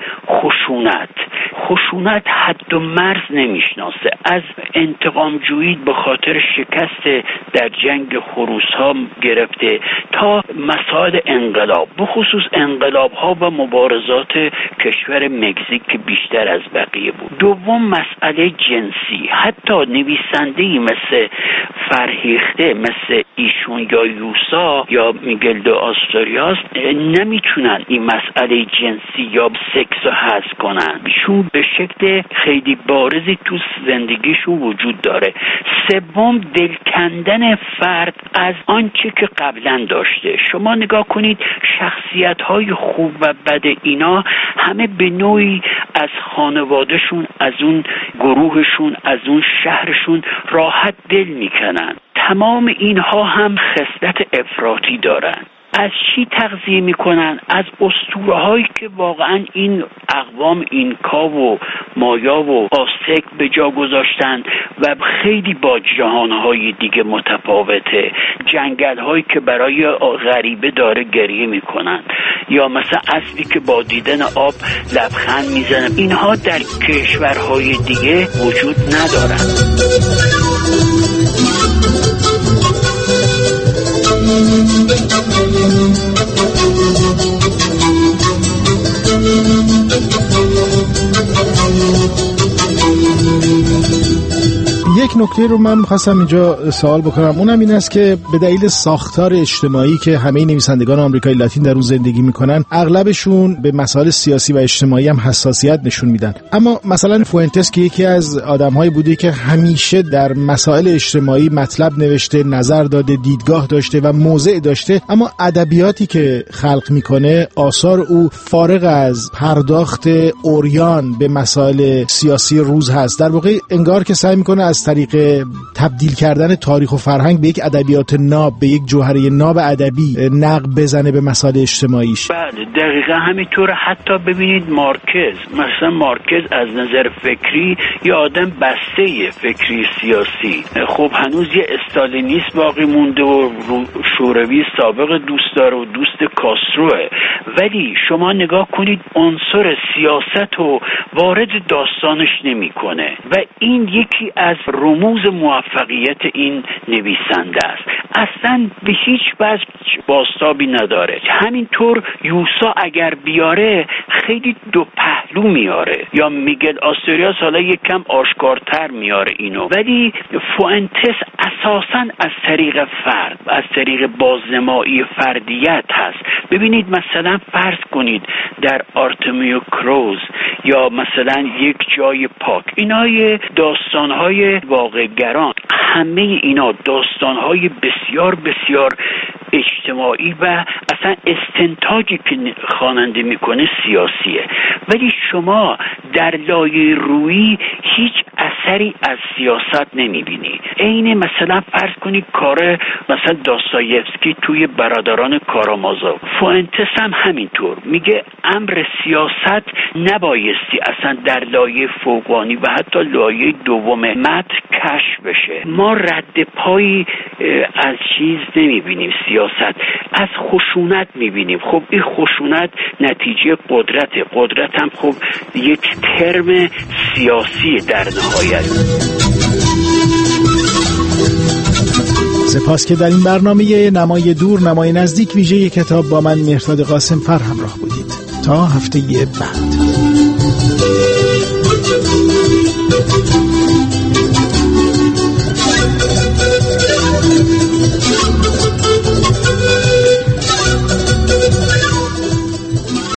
خشونت حد و مرز نمیشناسه. از انتقام جویی به خاطر شکست در جنگ خروس‌ها گرفته تا مسائل انقلاب، به خصوص انقلاب‌ها و مبارزات کشور مکزیک که بیشتر از بقیه بود. دوم مسئله جنسی. حتی نویسنده‌ای مثل فرهیخته مثل ایشون یا یوسا یا میگل دو آستوریاس نمیتونن این مسئله جنسی یا سکس رو حذف کنن، چون به شکل خیلی بارزی تو زندگیشون وجود داره. سوم دل کندن فرد از آنچه که قبلا داشته. شما نگاه کنید شخصیت‌های خوب و بد اینا همه به نوعی از خانوادهشون، از اون گروهشون، از اون شهرشون راحت دل میکنن. تمام اینها هم خصلت افراطی دارن. از چی تغذیه میکنن؟ از اسطوره هایی که واقعا این اقوام اینکا و مایا و آستک به جا گذاشتن و خیلی با جهانهای دیگه متفاوته. جنگل هایی که برای غریبه داره گریه میکنن، یا مثلا اسبی که با دیدن آب لبخند میزنه. اینها در کشورهای دیگه وجود ندارن. یک نکته رو من می‌خواستم اینجا سوال بکنم، اونم این است که به دلیل ساختار اجتماعی که همه نویسندگان آمریکای لاتین در اون زندگی میکنن، اغلبشون به مسائل سیاسی و اجتماعی هم حساسیت نشون میدن. اما مثلا فوئنتس که یکی از آدم‌هایی بوده که همیشه در مسائل اجتماعی مطلب نوشته، نظر داده، دیدگاه داشته و موضع داشته، اما ادبیاتی که خلق میکنه، آثار او فارغ از پرداخت عریان به مسائل سیاسی روز هست. در واقع انگار که سعی میکنه از طریق تبدیل کردن تاریخ و فرهنگ به یک ادبیات ناب، به یک جوهره ناب ادبی نقب بزنه به مسائل اجتماعیش. بله دقیقا همینطوره. حتی ببینید مارکز، مثلا مارکز از نظر فکری یه آدم بسته فکری سیاسی. خب هنوز یه استالینیست باقی مونده و شوروی سابق دوست داره و دوست کاستروه، ولی شما نگاه کنید عنصر سیاست رو وارد داستانش نمیکنه و این یکی از رموز موفقیت این نویسنده است. اصلا به هیچ وجه بازتابی نداره. همینطور یوسا اگر بیاره خیلی دو پهلو میاره، یا میگل آستوریاس حالا یک کم آشکارتر میاره اینو، ولی فوئنتس اساساً از طریق فرد، از طریق بازنمایی فردیت هست. ببینید مثلا فرض کنید در آرتمیو کروز یا مثلا یک جای پاک. اینای داستانهای واقع‌گران، همه اینا داستانهای بسیار بسیار اجتماعی و اصلا استنتاجی که خواننده میکنه سیاسیه، ولی شما در لایه رویی هیچ اثری از سیاست نمیبینی. عین مثلا فرض کنید کار مثلا داستایفسکی توی برادران کارامازوف، فوئنتس هم همینطور میگه امر سیاست نبایستی اصلا در لایه فوقانی و حتی لایه دوم متن کشف بشه. ما رد پایی از چیز نمیبینیم، سیاست از خشونت میبینیم. خب این خشونت نتیجه قدرت هم خب یک ترم سیاسی در نهایت. سپاس که در این برنامه نمای دور نمای نزدیک ویژه کتاب با من مهرداد قاسم فر همراه بودید. تا هفته بعد.